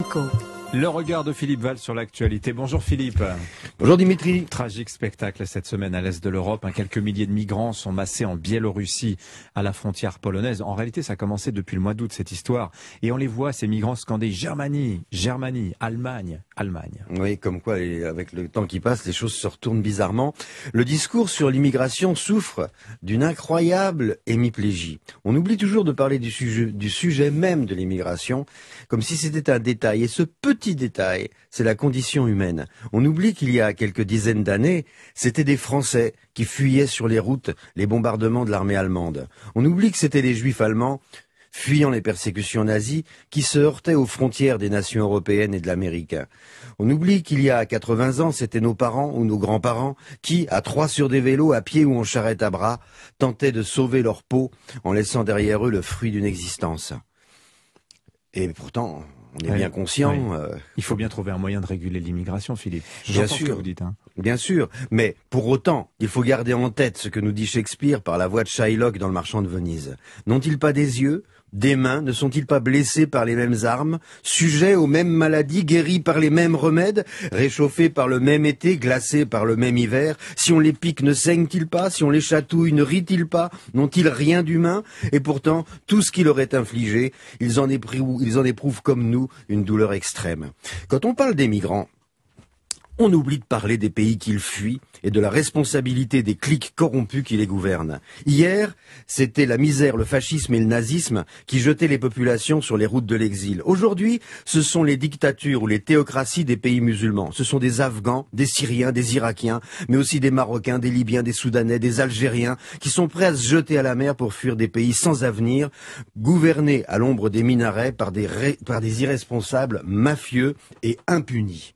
Écho. Le regard de Philippe Val sur l'actualité. Bonjour Philippe. Bonjour Dimitri. Tragique spectacle cette semaine à l'est de l'Europe. Quelques milliers de migrants sont massés en Biélorussie à la frontière polonaise. En réalité, ça a commencé depuis le mois d'août cette histoire. Et on les voit, ces migrants scander Germanie, Germanie, Allemagne, Allemagne. Oui, comme quoi, avec le temps qui passe, les choses se retournent bizarrement. Le discours sur l'immigration souffre d'une incroyable hémiplégie. On oublie toujours de parler du sujet même de l'immigration, comme si c'était un détail. Et ce petit détail, c'est la condition humaine. On oublie qu'il y a quelques dizaines d'années, c'était des Français qui fuyaient sur les routes les bombardements de l'armée allemande. On oublie que c'était des Juifs allemands, fuyant les persécutions nazies, qui se heurtaient aux frontières des nations européennes et de l'Amérique. On oublie qu'il y a 80 ans, c'était nos parents ou nos grands-parents qui, à 3 sur des vélos, à pied ou en charrette à bras, tentaient de sauver leur peau en laissant derrière eux le fruit d'une existence. Et pourtant, on est bien conscient. Il faut bien trouver un moyen de réguler l'immigration, Philippe. Bien J'entends sûr. ce que vous dites. Bien sûr, mais pour autant, il faut garder en tête ce que nous dit Shakespeare par la voix de Shylock dans Le Marchand de Venise. N'ont-ils pas des yeux, des mains, ne sont-ils pas blessés par les mêmes armes, sujets aux mêmes maladies, guéris par les mêmes remèdes, réchauffés par le même été, glacés par le même hiver? Si on les pique, ne saignent-ils pas? Si on les chatouille, ne rient-ils pas? N'ont-ils rien d'humain? Et pourtant, tout ce qui leur est infligé, ils en éprouvent comme nous une douleur extrême. Quand on parle des migrants, on oublie de parler des pays qu'ils fuient et de la responsabilité des cliques corrompus qui les gouvernent. Hier, c'était la misère, le fascisme et le nazisme qui jetaient les populations sur les routes de l'exil. Aujourd'hui, ce sont les dictatures ou les théocraties des pays musulmans. Ce sont des Afghans, des Syriens, des Irakiens, mais aussi des Marocains, des Libyens, des Soudanais, des Algériens qui sont prêts à se jeter à la mer pour fuir des pays sans avenir, gouvernés à l'ombre des minarets par des irresponsables mafieux et impunis.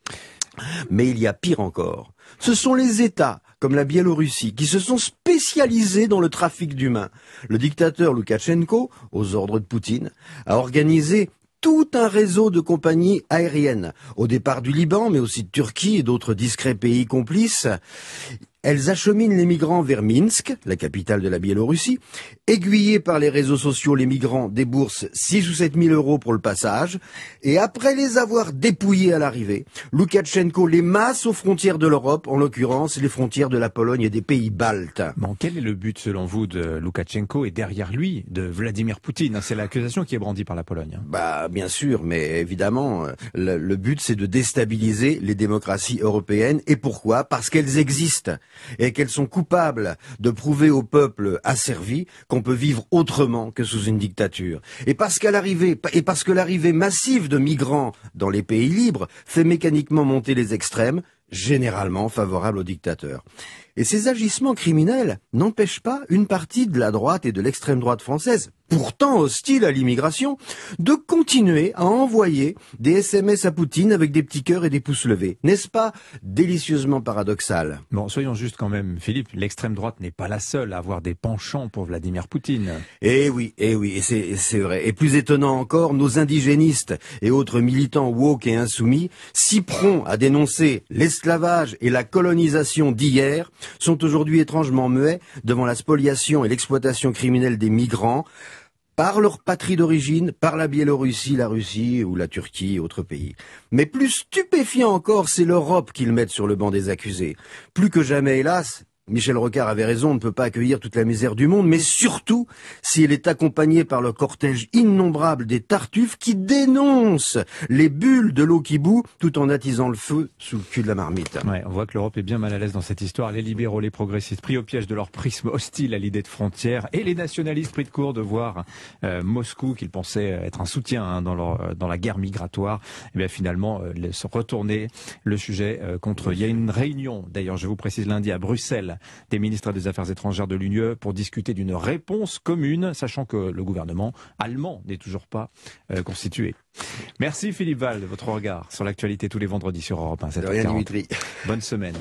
Mais il y a pire encore. Ce sont les États, comme la Biélorussie, qui se sont spécialisés dans le trafic d'humains. Le dictateur Loukachenko, aux ordres de Poutine, a organisé tout un réseau de compagnies aériennes, au départ du Liban, mais aussi de Turquie et d'autres discrets pays complices. Elles acheminent les migrants vers Minsk, la capitale de la Biélorussie. Aiguillés par les réseaux sociaux, les migrants déboursent 6 ou 7 000 euros pour le passage. Et après les avoir dépouillés à l'arrivée, Loukachenko les masse aux frontières de l'Europe, en l'occurrence les frontières de la Pologne et des pays baltes. Bon, quel est le but, selon vous, de Loukachenko et derrière lui, de Vladimir Poutine? C'est l'accusation qui est brandie par la Pologne. Bien sûr, mais évidemment, le but c'est de déstabiliser les démocraties européennes. Et pourquoi? Parce qu'elles existent. Et qu'elles sont coupables de prouver au peuple asservi qu'on peut vivre autrement que sous une dictature. Et parce que l'arrivée massive de migrants dans les pays libres fait mécaniquement monter les extrêmes, généralement favorables aux dictateurs. Et ces agissements criminels n'empêchent pas une partie de la droite et de l'extrême droite française, pourtant hostile à l'immigration, de continuer à envoyer des SMS à Poutine avec des petits cœurs et des pouces levés. N'est-ce pas délicieusement paradoxal? Bon, soyons justes quand même, Philippe, l'extrême droite n'est pas la seule à avoir des penchants pour Vladimir Poutine. Eh oui, et c'est vrai. Et plus étonnant encore, nos indigénistes et autres militants woke et insoumis, si prompts à dénoncer l'esclavage et la colonisation d'hier, sont aujourd'hui étrangement muets devant la spoliation et l'exploitation criminelle des migrants par leur patrie d'origine, par la Biélorussie, la Russie ou la Turquie et autres pays. Mais plus stupéfiant encore, c'est l'Europe qu'ils mettent sur le banc des accusés. Plus que jamais, hélas, Michel Rocard avait raison, on ne peut pas accueillir toute la misère du monde, mais surtout si elle est accompagnée par le cortège innombrable des tartuffes qui dénoncent les bulles de l'eau qui bout tout en attisant le feu sous le cul de la marmite. Ouais, on voit que l'Europe est bien mal à l'aise dans cette histoire. Les libéraux, les progressistes pris au piège de leur prisme hostile à l'idée de frontières et les nationalistes pris de court de voir Moscou, qu'ils pensaient être un soutien dans la guerre migratoire, et bien finalement se retourner le sujet contre. Il y a une réunion, d'ailleurs je vous précise lundi à Bruxelles, des ministres des Affaires étrangères de l'Union pour discuter d'une réponse commune, sachant que le gouvernement allemand n'est toujours pas constitué. Merci Philippe Val de votre regard sur l'actualité tous les vendredis sur Europe 1. De rien, Dimitri. Bonne semaine.